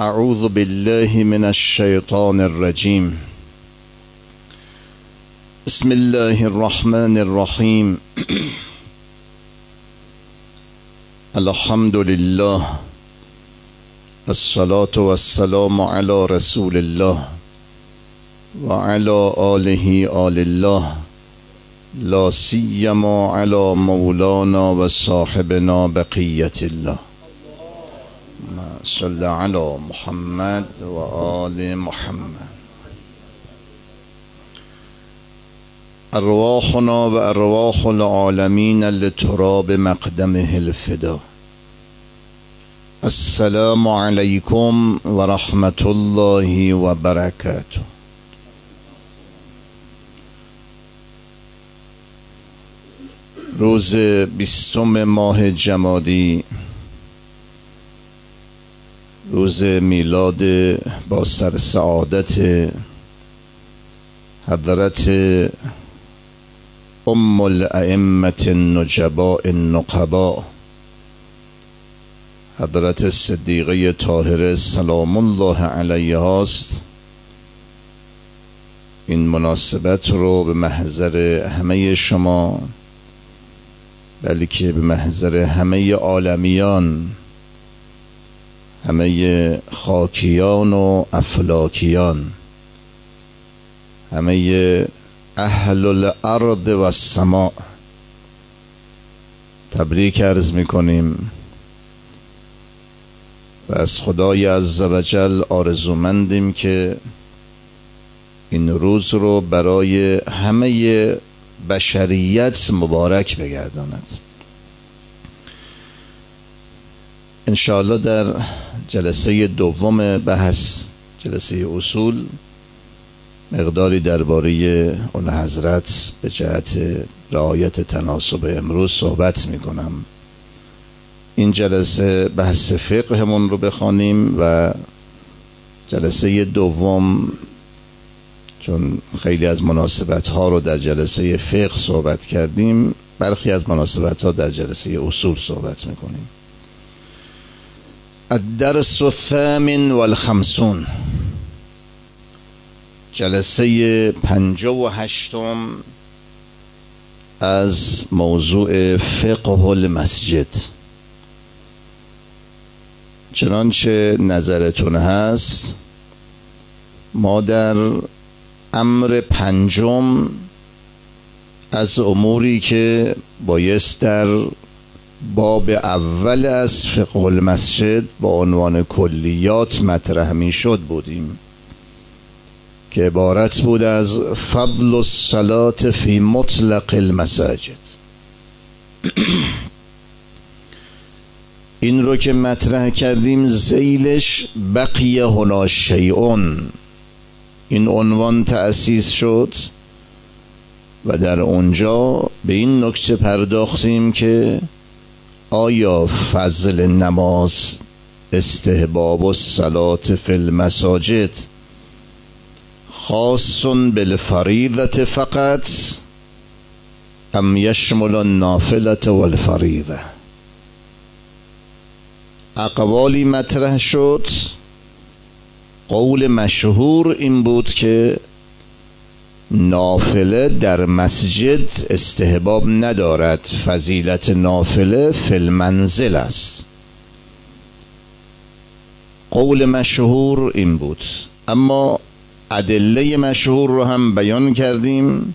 اعوذ بالله من الشیطان الرجیم. بسم الله الرحمن الرحیم. الحمد لله الصلاة والسلام على رسول الله وعلى آله آل الله لا سیما على مولانا و صاحبنا بقیت الله. صل على محمد و آل محمد. ارواحنا و ارواح العالمین لتراب مقدمه الفدا. السلام علیکم و رحمت الله و برکاته. روز 20 ماه جمادی، روز میلاد با سر سعادت حضرت ام الائمه النجباء النقباء حضرت صدیقه طاهره سلام الله علیها است، این مناسبت رو به محضر همه شما، بلکه به محضر همه عالمیان، همه خاکیان و افلاکیان، همه اهل الارض و السماء تبریک عرض میکنیم و از خدای عزوجل آرزومندیم که این روز رو برای همه بشریت مبارک بگرداند. انشاءالله در جلسه دوم بحث، جلسه اصول، مقداری درباره اون حضرت به جهت رعایت تناسب امروز صحبت میکنم. این جلسه بحث فقهمون رو بخوانیم و جلسه دوم، چون خیلی از مناسبت ها رو در جلسه فقه صحبت کردیم، برخی از مناسبت ها در جلسه اصول صحبت میکنیم. الدرس الثامن والخمسون، جلسه 58 از موضوع فقه المسجد. چنانچه نظرتون هست، ما در امر پنجم از اموری که بایست در باب اول از فقه المسجد با عنوان کلیات مطرح می شد بودیم که عبارت بود از فضل الصلاة فی مطلق المساجد. این رو که مطرح کردیم، ذیلش بقی هنا شیئون، این عنوان تأسیس شد و در اونجا به این نکته پرداختیم که آیا فضل نماز، استحباب الصلاة فی المساجد خاص بالفریضة فقط ام یشمل النافلة والفریضة؟ اقوالی مطرح شد. قول مشهور این بود که نافله در مسجد استحباب ندارد، فضیلت نافله فی المنزل است. قول مشهور این بود، اما ادله مشهور رو هم بیان کردیم.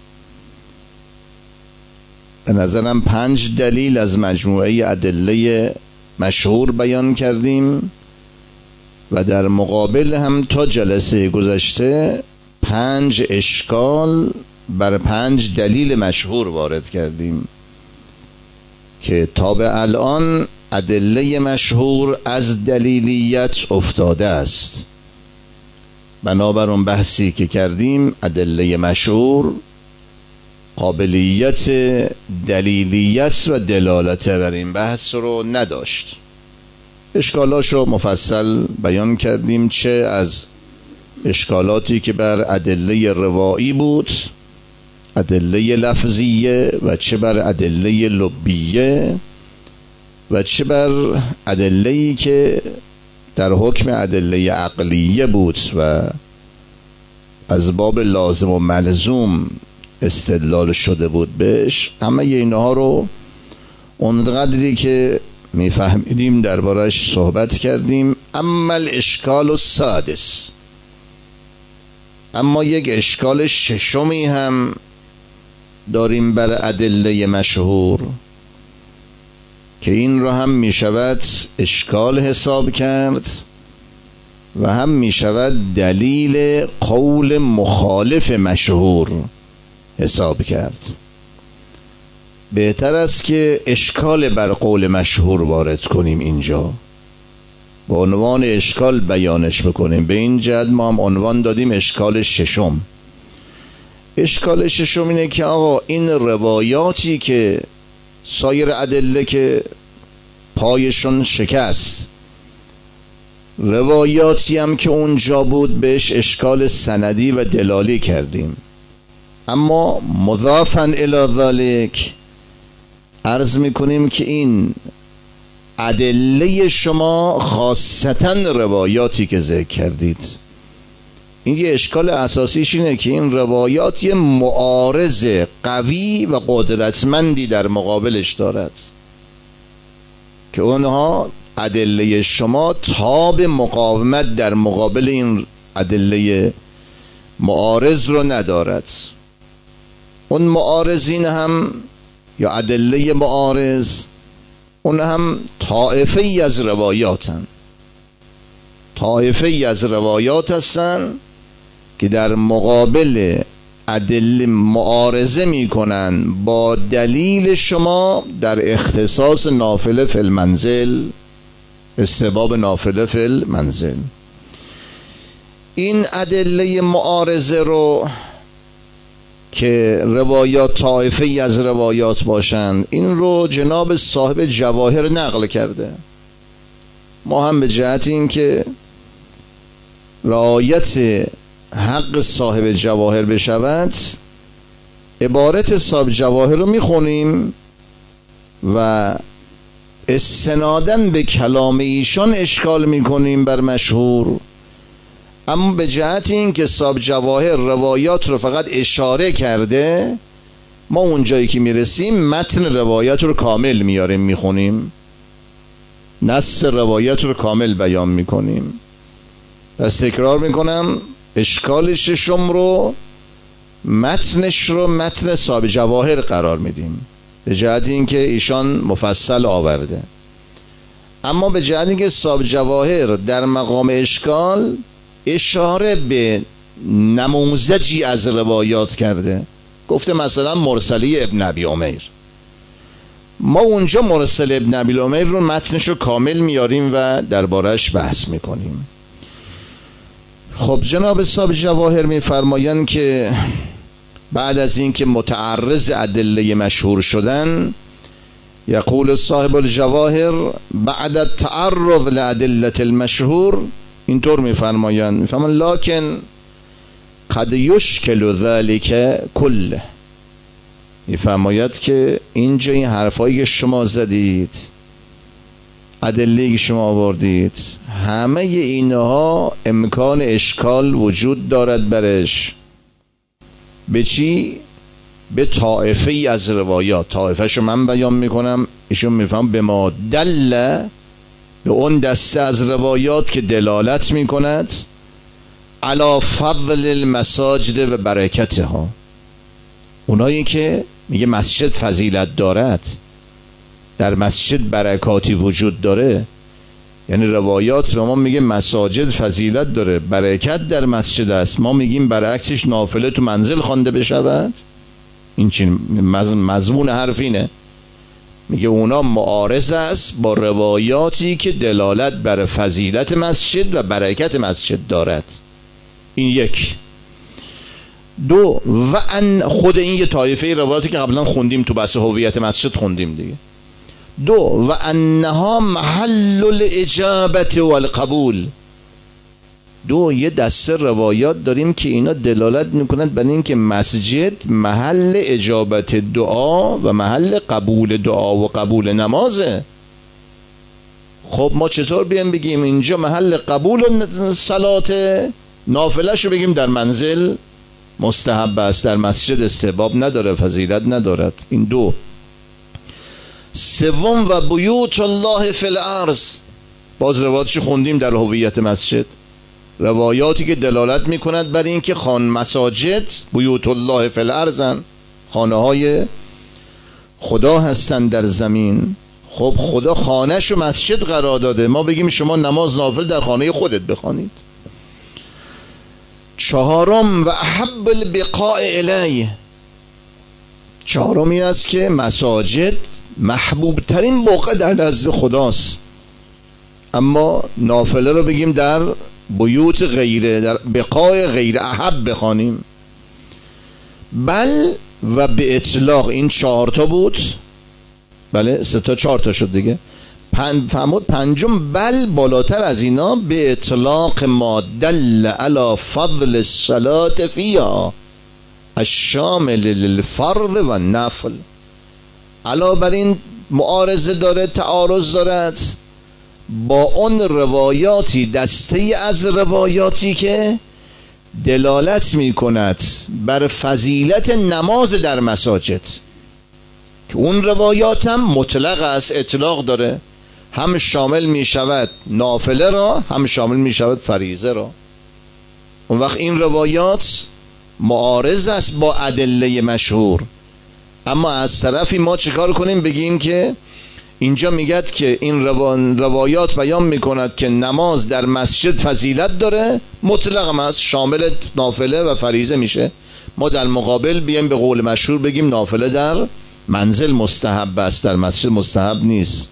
به نظرم 5 دلیل از مجموعه ادله مشهور بیان کردیم و در مقابل هم تا جلسه گذشته 5 اشکال بر 5 دلیل مشهور وارد کردیم که تا به الان ادله مشهور از دلیلیت افتاده است. بنابر اون بحثی که کردیم، ادله مشهور قابلیت دلیلیت و دلالت بر این بحث رو نداشت. اشکالاش رو مفصل بیان کردیم، چه از اشکالاتی که بر ادله روایی بود، ادله لفظیه، و چه بر ادله لبیه، و چه بر ادله‌ای که در حکم ادله عقلیه بود و از باب لازم و ملزوم استدلال شده بود بهش، همه اینها رو اونقدری که میفهمیدیم دربارش صحبت کردیم. اما الاشکال السادس، اما یک اشکال ششمی هم داریم بر ادله مشهور که این رو هم می شود اشکال حساب کرد و هم می شود دلیل قول مخالف مشهور حساب کرد. بهتر است که اشکال بر قول مشهور وارد کنیم اینجا، با عنوان اشکال بیانش بکنیم. به این جهت ما هم عنوان دادیم اشکال ششم. اشکال ششم اینه که آقا این روایاتی که سایر ادله که پایشون شکست، روایاتی هم که اونجا بود بهش اشکال سندی و دلالی کردیم. اما مضافاً الی ذلک عرض میکنیم که این ادله شما خاصتاً روایاتی که ذکر کردید، این یه اشکال اساسیش اینه که این روایات یه معارض قوی و قدرتمندی در مقابلش دارد که اونها ادله شما تاب مقاومت در مقابل این ادله معارض رو ندارد. اون معارضین هم یا ادله معارض اون هم طائفه ای از روایاتن، طائفه ای از روایات هستن که در مقابل ادله معارضه میکنن با دلیل شما در اختصاص نافله فی المنزل، استحباب نافله فی المنزل. این ادله معارضه رو که روایات طائفه ای از روایات باشند، این رو جناب صاحب جواهر نقل کرده. ما هم به جهت این که رعایت حق صاحب جواهر بشود عبارت صاحب جواهر رو میخونیم و استناداً به کلام ایشان اشکال میکنیم بر مشهور. اما به جهت این که صاحب جواهر روایات رو فقط اشاره کرده، ما اونجایی که میرسیم متن روایت رو کامل میاریم میخونیم، نص روایت رو کامل بیان میکنیم. پس تکرار میکنم، اشکال ششم رو متنش رو متن صاحب جواهر قرار میدیم به جهت این که ایشان مفصل آورده. اما به جهت این که صاحب جواهر در مقام اشکال اشاره به نموذجی از روایات کرده، گفته مثلا مرسلی ابن ابی عمیر، ما اونجا مرسل ابن ابی عمیر رو متنش رو کامل میاریم و دربارش بحث میکنیم. خب جناب صاحب جواهر میفرمایند که بعد از این که متعرض ادله مشهور شدن، یقول صاحب الجواهر بعد التعرض لادله المشهور، اینطور میفرمایند لکن قد یشکل ذلك کله، میفرماید که اینجا این حرفایی که شما زدید، ادله‌ای که شما آوردید، همه اینها امکان اشکال وجود دارد برش. به چی؟ به طائفه ای از روایات. طائفه شو من بیان میکنم، ایشون میفهم به ما دل، به اون دسته از روایات که دلالت میکند علی فضل المساجد و برکتها، اونایی که میگه مسجد فضیلت دارد، در مسجد برکاتی وجود داره. یعنی روایات به ما میگه مساجد فضیلت داره، برکت در مسجد است، ما میگیم برعکسش نافله تو منزل خوانده بشود. این چی مضمون حرف اینه؟ میگه اونا معارض است با روایاتی که دلالت بر فضیلت مسجد و برکت مسجد دارد. این یک. دو، و ان خود این یه طایفه روایاتی که قبلا خوندیم تو بحث هویت مسجد خوندیم دیگه. دو، و انها محل الاجابت والقبول. دو، یه دسته روایات داریم که اینا دلالت میکنند بر این که مسجد محل اجابت دعا و محل قبول دعا و قبول نمازه. خب ما چطور بیایم بگیم اینجا محل قبول صلات، نافله‌ش رو بگیم در منزل مستحب است، در مسجد استحباب نداره، فضیلت ندارد. این دو. سوم و بیوت الله فی الارض، باز روایاتش خوندیم در هویت مسجد، روایاتی که دلالت میکند بر این که مساجد بیوت الله فی الارض، خانه های خدا هستند در زمین. خب خدا خانه‌شو مسجد قرار داده، ما بگیم شما نماز نافل در خانه خودت بخوانید. چهارم و احب البقاء الیه، چهارمی است که مساجد محبوب ترین بقعه در نزد خداست، اما نافله رو بگیم در بیوت غیره، در بقاء غیر احب بخوانیم. بل و به اطلاق، این 4 تا بود، بله 3 تا 4 تا شد دیگه. فرمود پنجم بل بالاتر از اینا، به اطلاق ما دل علی فضل الصلاة فیها الشامل للفرض و نفل. علاوه بر این معارضه داره، تعارض دارد با اون روایاتی، دسته از روایاتی که دلالت می کند بر فضیلت نماز در مساجد، که اون روایات هم مطلق است، اطلاق داره، هم شامل می شود نافله را، هم شامل می شود فریضه را. اون وقت این روایات معارض است با ادله مشهور. اما از طرفی ما چیکار کنیم؟ بگیم که اینجا میگد که این روایات بیان میکند که نماز در مسجد فضیلت داره، مطلق هم است، شامل نافله و فریضه میشه. ما در مقابل بیایم به قول مشهور بگیم نافله در منزل مستحب است، در مسجد مستحب نیست.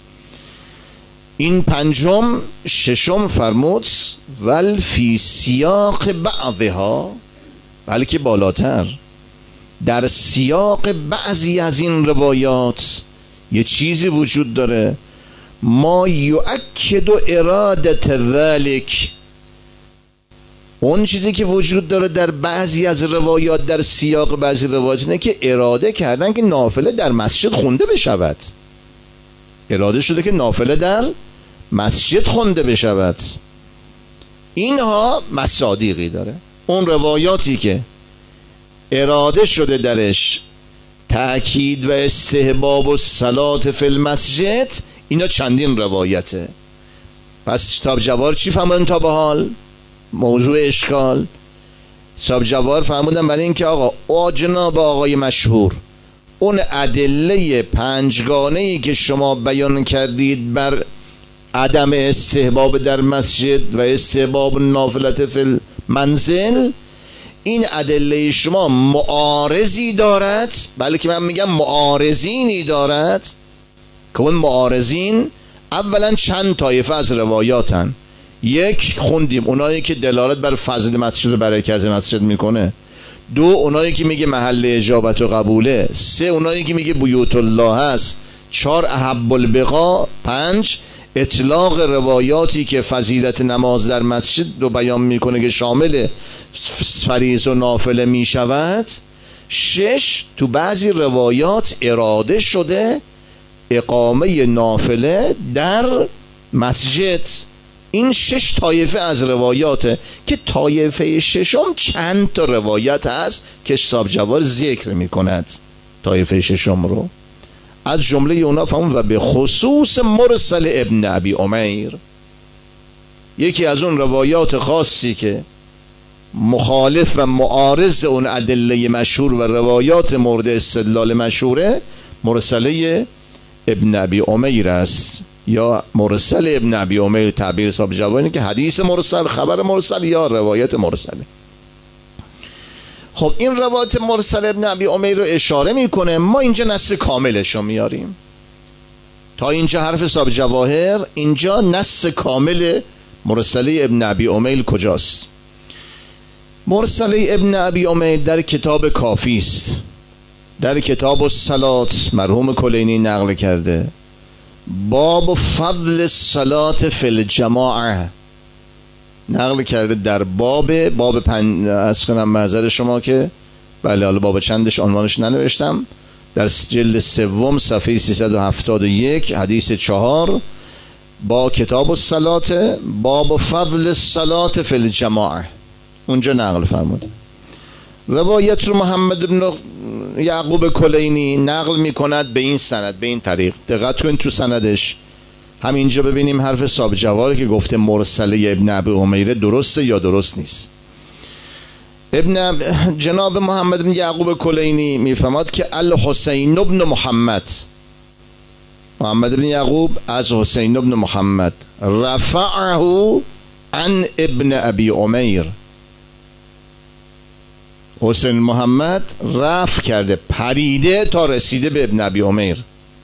این پنجم. ششم فرمود ول فی سیاق بعضها، بلکه بالاتر، در سیاق بعضی از این روایات یه چیزی وجود داره، ما یؤکد ارادت ذلک، اون چیزی که وجود داره در بعضی از روایات، در سیاق بعضی روایات، اینه که اراده کردن که نافله در مسجد خونده بشود، اراده شده که نافله در مسجد خونده بشود. اینها مصادیقی داره، اون روایاتی که اراده شده درش تأکید و استحباب و صلات فی المسجد، اینا چندین روایته. پس صاحب جوار چی فرمودن تا به حال؟ موضوع اشکال صاحب جوار فرمودن برای این که آقا جناب آقای مشهور، اون ادله پنجگانه‌ای که شما بیان کردید بر عدم استحباب در مسجد و استحباب نافلت فی المنزل، این ادله شما معارضی دارد، بلکه من میگم معارضینی دارد، که اون معارضین اولا چند طایفه از روایاتن. یک خوندیم اونایی که دلالت بر فضل مسجد و برکت مسجد میکنه. دو اونایی که میگه محل اجابت و قبوله. سه اونایی که میگه بیوت الله هست. چهار احب البقا. پنج اطلاق روایاتی که فضیلت نماز در مسجد رو بیان میکنه که شامل فریض و نافله میشود. شش تو بعضی روایات اراده شده اقامه نافله در مسجد. این شش طایفه از روایاته که طایفه ششم چند تا روایت هست که صاحب جوار ذکر میکند طایفه ششم رو. از جمله اونا فهمون و به خصوص مرسل ابن ابی امیر، یکی از اون روایات خاصی که مخالف و معارض اون ادله مشهور و روایات مورد استدلال مشهوره، مرسله ابن ابی امیر است، یا مرسل ابن ابی امیر. تعبیر صاحب جوانی که حدیث مرسل، خبر مرسل یا روایت مرسله. خب این روایت مرسل ابن ابی امیر رو اشاره میکنه، ما اینجا نص کاملش رو میاریم. تا اینجا حرف صاحب جواهر، اینجا نص کامل مرسله ابن ابی امیر کجاست؟ مرسله ابن ابی امیر در کتاب کافی است، در کتاب الصلات مرحوم کلینی نقل کرده، باب فضل الصلاة فی الجماعه نقل کرده، در باب از کنم معذرت شما که بله حالا باب چندش عنوانش ننوشتم، در جلد سوم صفحه 371 حدیث 4، با کتاب الصلاة باب فضل الصلاة فی الجماعه اونجا نقل فرمود. روایت رو محمد بن یعقوب کلینی نقل میکند به این سند، به این طریق. دقت کنید تو سندش همینجا ببینیم حرف صاحب جواهر که گفته مرسله ابن ابی امیره درسته یا درست نیست. جناب محمد بن یعقوب کلینی میفرماد که الحسین بن محمد بن یعقوب از حسین بن محمد رفعه عن ابن ابی امیر، حسین محمد رفع کرده، پریده تا رسیده به ابن ابی امیر.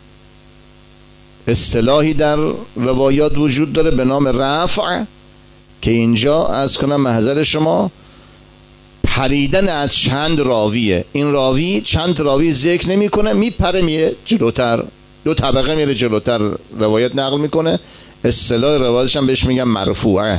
اصطلاحی در روایات وجود داره به نام رفع که اینجا از کنم محضر شما پریدن از چند راویه. این راوی چند راوی ذکر نمیکنه، میپره میه جلوتر، دو طبقه میره جلوتر روایت نقل میکنه. اصطلاح روایتش هم بهش میگن مرفوعه،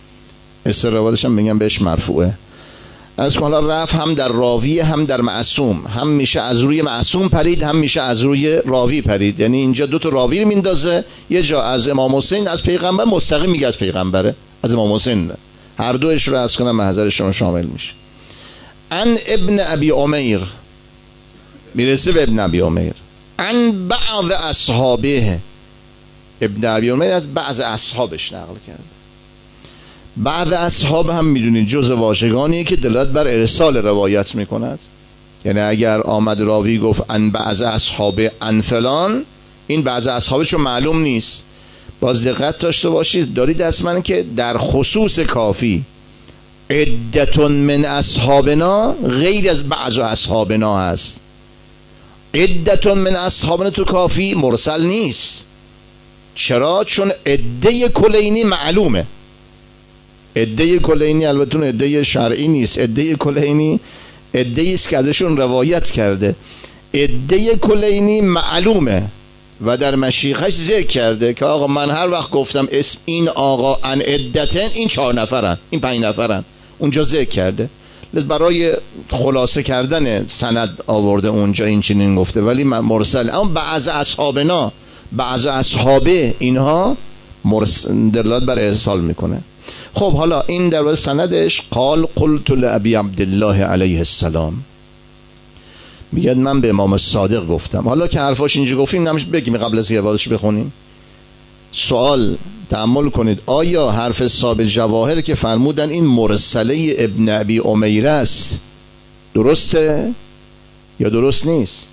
از حالا رفع هم در راوی هم در معصوم، هم میشه از روی معصوم پرید، هم میشه از روی راوی پرید. یعنی اینجا دو تا راوی رو میندازه، یه جا از امام حسین از پیغمبر مستقیم میگه از پیغمبره، از امام حسین، هر دوش رو از کنم محضر شما شامل میشه. عن ابن ابی امیر میرسه به ابن ابی امیر، عن بعض اصحابه، ابن ابی امیر از بعض اصحابش نقل کرده. بعض اصحاب هم میدونید جز واژگانیه که دلالت بر ارسال روایت میکند. یعنی اگر آمد راوی گفت ان بعض اصحاب ان فلان، این بعض اصحاب چون معلوم نیست. باز دقت داشته باشید، دارید حتما که در خصوص کافی عدتون من اصحابنا غیر از بعض اصحابنا هست. عدتون من اصحابنا تو کافی مرسل نیست. چرا؟ چون عده کلینی معلومه. عده کلینی البته عده شرعی نیست، عده کلینی عده است که ازشون روایت کرده. عده کلینی معلومه و در مشیخش ذکر کرده که آقا من هر وقت گفتم اسم این آقا ان عدتن، این 4 نفرن، این 5 نفرن، اونجا ذکر کرده. برای خلاصه کردن سند آورده اونجا این چنین گفته، ولی مرسل. اما بعض اصحابنا، بعض اصحابه، اینها دلالت بر ارسال میکنه. خب حالا این در سندش قال قلت لابی عبدالله علیه السلام، میگه من به امام صادق گفتم. حالا که حرفاش اینجا گفتیم نمیشه بگیم قبل از روایتش بخونیم. سوال تأمل کنید، آیا حرف صاحب جواهر که فرمودن این مرسله ابن ابی امیر است درسته یا درست نیست؟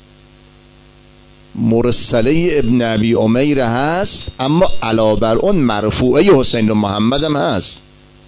مرسله ابن ابی امیر هست، اما علاوه بر اون مرفوعه حسین بن محمد هم هست.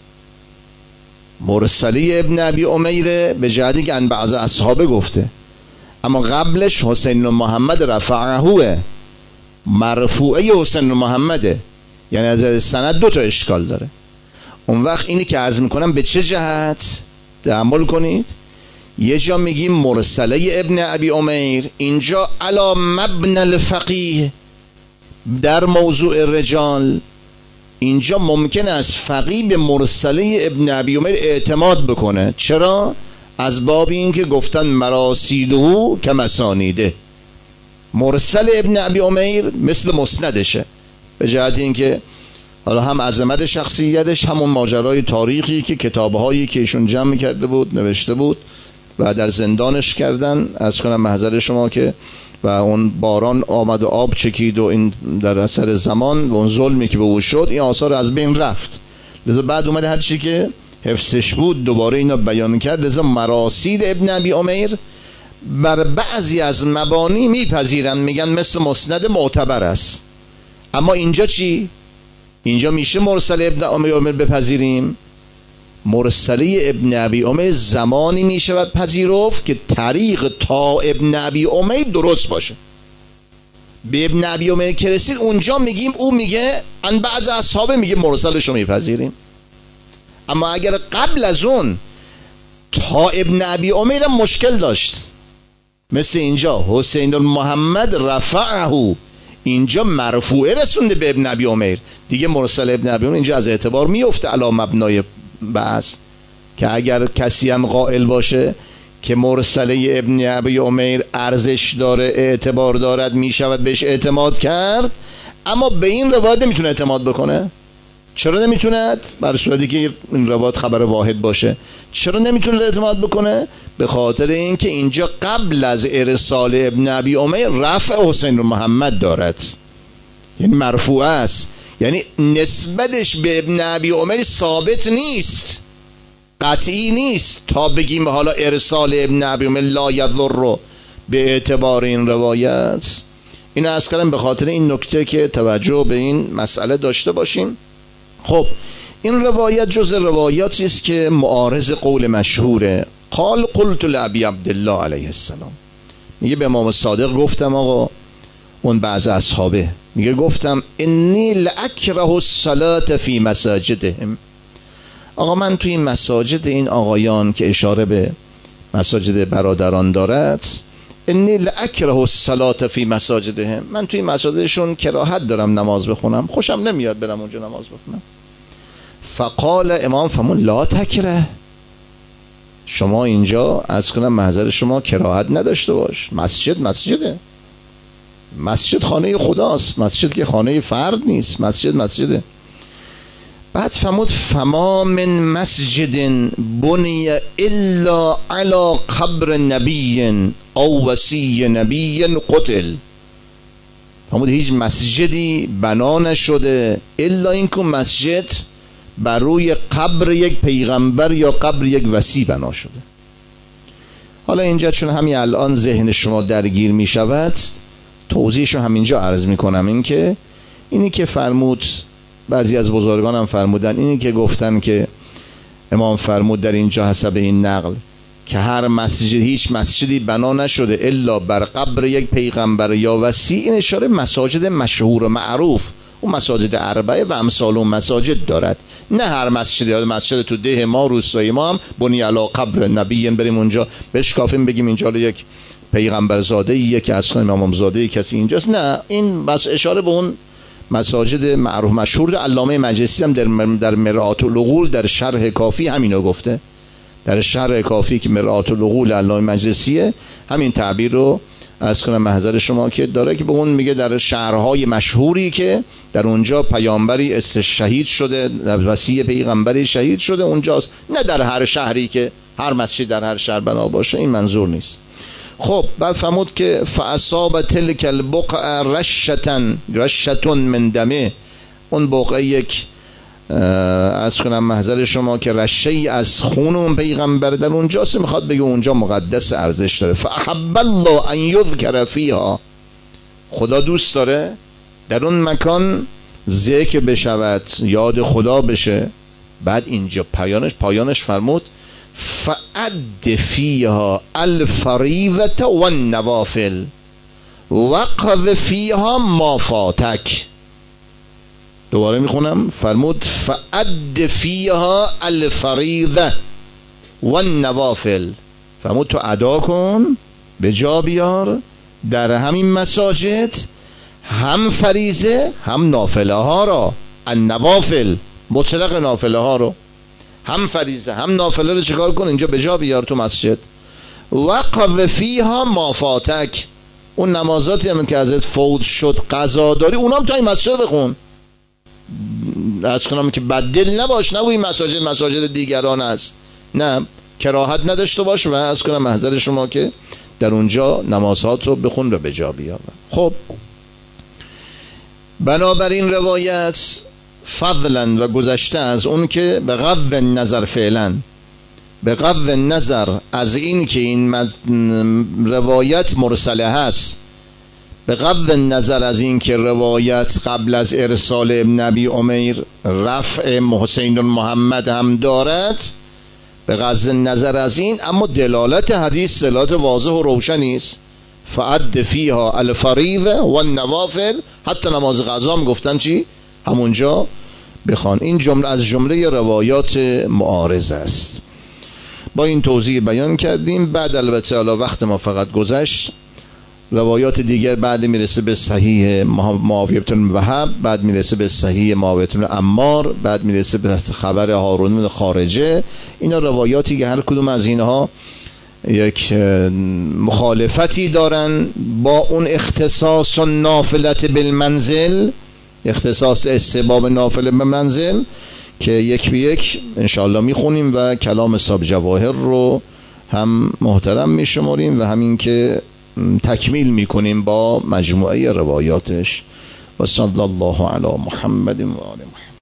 مرسله ابن ابی امیر به جهتی که ان بعض اصحابه گفته، اما قبلش حسین بن محمد رفعه، مرفوعه حسین بن محمده. یعنی از سند 2 تا اشکال داره. اون وقت اینی که عرض میکنم به چه جهت تأمل کنید. یه جا میگیم مرسله ابن ابی امیر، اینجا علی مبن الفقیه در موضوع رجال. اینجا ممکن است فقیه به مرسله ابن ابی امیر اعتماد بکنه. چرا؟ از باب این که گفتن مراسیله که مسانیده. مرسل ابن ابی امیر مثل مسندشه، به جهت این که حالا هم عظمت شخصیتش، همون ماجرای تاریخی که کتابهایی که ایشون جمع کرده بود نوشته بود و در زندانش کردن، از کنم محضر شما که و اون باران آمد و آب چکید و این در اثر زمان و اون ظلمی که به او شد، این آثار از بین رفت. لذا بعد اومده هر چی که حفظش بود دوباره اینا بیان کرد. لذا مراسیل ابن ابی امیر بر بعضی از مبانی میپذیرن، میگن مثل مسند معتبر است. اما اینجا چی؟ اینجا میشه مرسل ابن ابی امیر بپذیریم؟ مرسله ابن ابی امیر زمانی میشود پذیرفت که طریق تا ابن ابی امیر درست باشه. به ابن ابی امیر که رسید اونجا میگیم او میگه ان بعض اصحابه، میگه مرسلش رو میپذیریم. اما اگر قبل از اون تا ابن ابی امیر مشکل داشت، مثل اینجا حسین محمد رفعه، اینجا مرفوعه رسونده به ابن ابی امیر، دیگه مرسل ابن ابی امیر اینجا از اعتبار میفته علی مبنای بعض. که اگر کسی هم قائل باشه که مرسله ابن ابی امیر ارزش داره، اعتبار دارد، میشود بهش اعتماد کرد، اما به این روایت نمیتونه اعتماد بکنه. چرا نمیتوند؟ بر صورتی که این روایت خبر واحد باشه. چرا نمیتونه اعتماد بکنه؟ به خاطر اینکه اینجا قبل از ارسال ابن ابی امیر رفع حسین بن محمد دارد، یعنی مرفوع است، یعنی نسبتش به ابن ابی امیر ثابت نیست، قطعی نیست تا بگیم حالا ارسال ابن ابی امیر لا یضر به اعتبار این روایت. اینو عرض کردم به خاطر این نکته که توجه به این مسئله داشته باشیم. خب این روایت جز روایاتی است که معارض قول مشهوره. قال قلت لابی عبدالله علیه السلام، میگه به امام صادق گفتم آقا، اون بعض اصحابه، میگه گفتم انی لاکره الصلاة فی مساجدهم، آقا من توی این مساجد این آقایان که اشاره به مساجد برادران دارد، انی لاکره الصلاة فی مساجدهم، من توی مساجدشون کراهت دارم نماز بخونم، خوشم نمیاد برم اونجا نماز بخونم. فقال امام فرمود لا تکره، شما اینجا از کنم محضر شما کراهت نداشته باش، مسجده، مسجد خانه خداست، مسجد که خانه فرد نیست، مسجده. بعد فرمود فما من مسجد بنی الا علی قبر نبی او وصی نبی قتل، فرمود هیچ مسجدی بنا نشده الا اینکه مسجد بر روی قبر یک پیغمبر یا قبر یک وصی بنا شده. حالا اینجا چون همین الان ذهن شما درگیر می شود، توضیحشو همینجا عرض می کنم. اینی که فرمود، بعضی از بزرگان هم فرمودن، اینی که گفتن که امام فرمود در اینجا حسب این نقل که هر مسجد، هیچ مسجدی بنا نشده الا بر قبر یک پیغمبر یا وصی، این اشاره مساجد مشهور و معروف، اون مساجد اربعه و امثال اون مساجد دارد، نه هر مسجدی. مسجد تو ده ما، روستای ما هم بنی علی قبر نبی، بریم اونجا بشکافیم بگیم اینجا یک پیغمبر زاده ایه که اصلا امام زاده کسی اینجاست، نه، این بس اشاره به اون مساجد معروف مشهور. علامه مجلسی هم در مرآت العقول در شرح کافی همینو گفته، در شرح کافی که مرآت العقول علامه مجلسیه همین تعبیر رو از کنم محضر شما که داره، که به اون میگه در شهرهای مشهوری که در اونجا پیامبری شهید شده، وصی پیغمبری شهید شده اونجاست، نه در هر شهری که هر مسجد در هر شهر بنا باشه، این منظور نیست. خب بعد فرمود که فاصاب تلک البقع رشتون من دمه، اون بقعه یک از کنم محضر شما که رشه از خون اون پیغمبر در اونجاست، میخواد بگه اونجا مقدس ارزش داره. فاحب الله ان یذکر فیها، خدا دوست داره در اون مکان ذکر بشود، یاد خدا بشه. بعد اینجا پایانش فرمود فأد فیها الفریضة والنوافل وقض فیها ما فاتک. دوباره میخونم، فرمود فأد فیها الفریضة والنوافل، فرمود تو ادا کن، به جا بیار در همین مساجد هم فریضه هم نافله ها را، النوافل مطلق نافله ها رو، هم فریضه هم نافله رو چیکار کن؟ اینجا به جا بیار تو مسجد. وقض فیها ما فاتک، اون نمازاتی هم که ازت فوت شد قضا داری، اونام تو این مسجد بخون. از کنم که بددل نباش، نه این مساجد دیگران است، نه، کراهت نداشته باش و از کنم محضر شما که در اونجا نمازات رو بخون و به جا بیار. خب بنابراین روایت فضلا و گذشته از اون که به غض نظر فعلا، به غض نظر از این که این روایت مرسله هست، به غض نظر از این که روایت قبل از ارسال ابن ابی امیر رفع حسین بن محمد هم دارد، به غض نظر از این، اما دلالت حدیث دلالت واضح و روشنی است. فأد فیها الفریضه و النوافل، حتی نماز قضا هم گفتن چی؟ همونجا بخوان. این جمله از جمله روایات معارض است. با این توضیح بیان کردیم. بعد البته حالا وقت ما فقط گذشت، روایات دیگر بعد میرسه به صحیح معاویه بن وهب، بعد میرسه به صحیح معاویه بن عمار، بعد میرسه به خبر هارون بن خارجه. اینا روایاتی که هر کدوم از اینها یک مخالفتی دارن با اون اختصاص و نافلت بالمنزل اختصاص استحباب نافله به منزل که یک به یک انشاءالله میخونیم و کلام صاحب جواهر رو هم محترم میشماریم و همین که تکمیل میکنیم با مجموعه روایاتش. و صلی الله علی محمد و آل محمد.